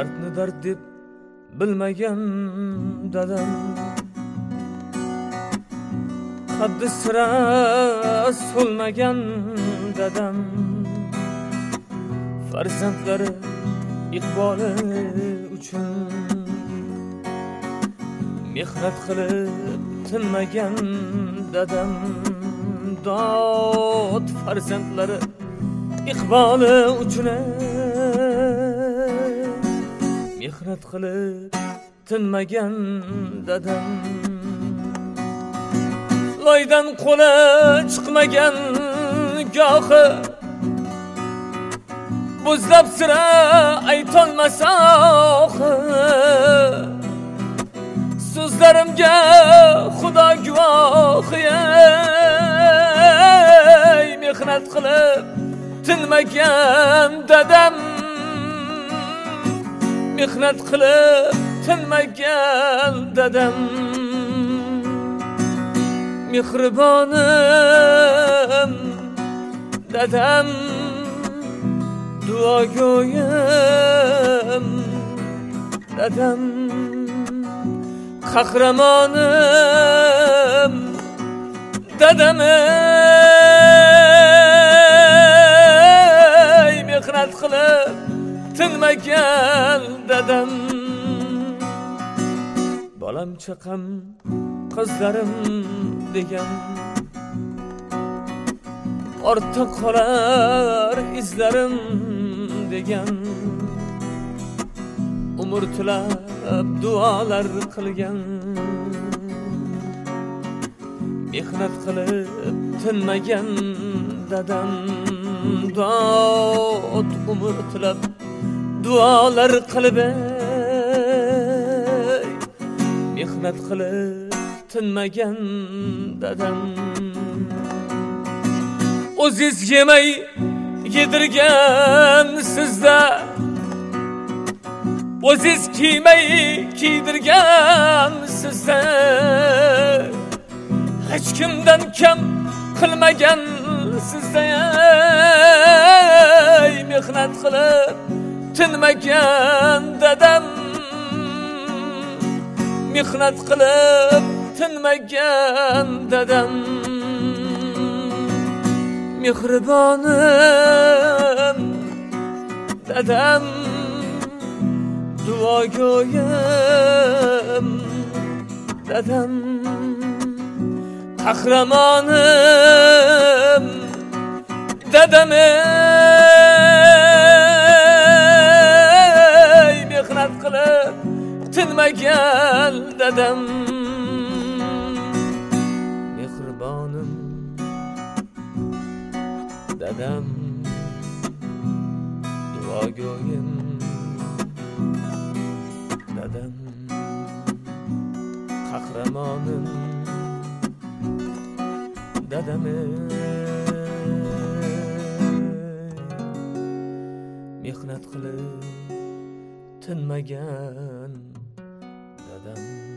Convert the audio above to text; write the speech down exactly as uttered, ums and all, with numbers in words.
dardni dard deb bilmagan dadam, qaddi sira so'lmagan dadam, farzandlari iqboli uchun mehnat qilib tinmagan dadam, dod farzandlari iqboli uchun mehnat qilib tinmagan dadam, loydan qo'li chiqmagan gohi bo'zlab sira aytolmasa so'zlarimga xudo guvoh, ey mehnat qilib tinmagan dadam, mehnat qilib tinmagan dadam, mehribonim dadam, duogo'yim dadam, qahramonim dadam, ey mehnat qilib tinmagan dadam, bolam chaqam qizlarim degan ortda qolar izlarim degan, umr tilab duolar qilgan, mehnat qilib tinmagan dadam, dod umr tilab duolar qilib mehnat qilib tinmagan dadam, o'ziz yemay yedirgan sizda, o'ziz kiymay kiydirgan sizda, hech kimdan kam qilmagan sizda, ey mehnat qilib tinmagan dadam, mehnat qilib tinmagan dadam, mehribonim dadam, duogo'yim dadam, qahramonim dadam, ey mehnat qilib tinmagan dadam, mehribonim dadam, duogo'yim dadam, qahramonim dadam, mehnat qilib tinmagan dadam.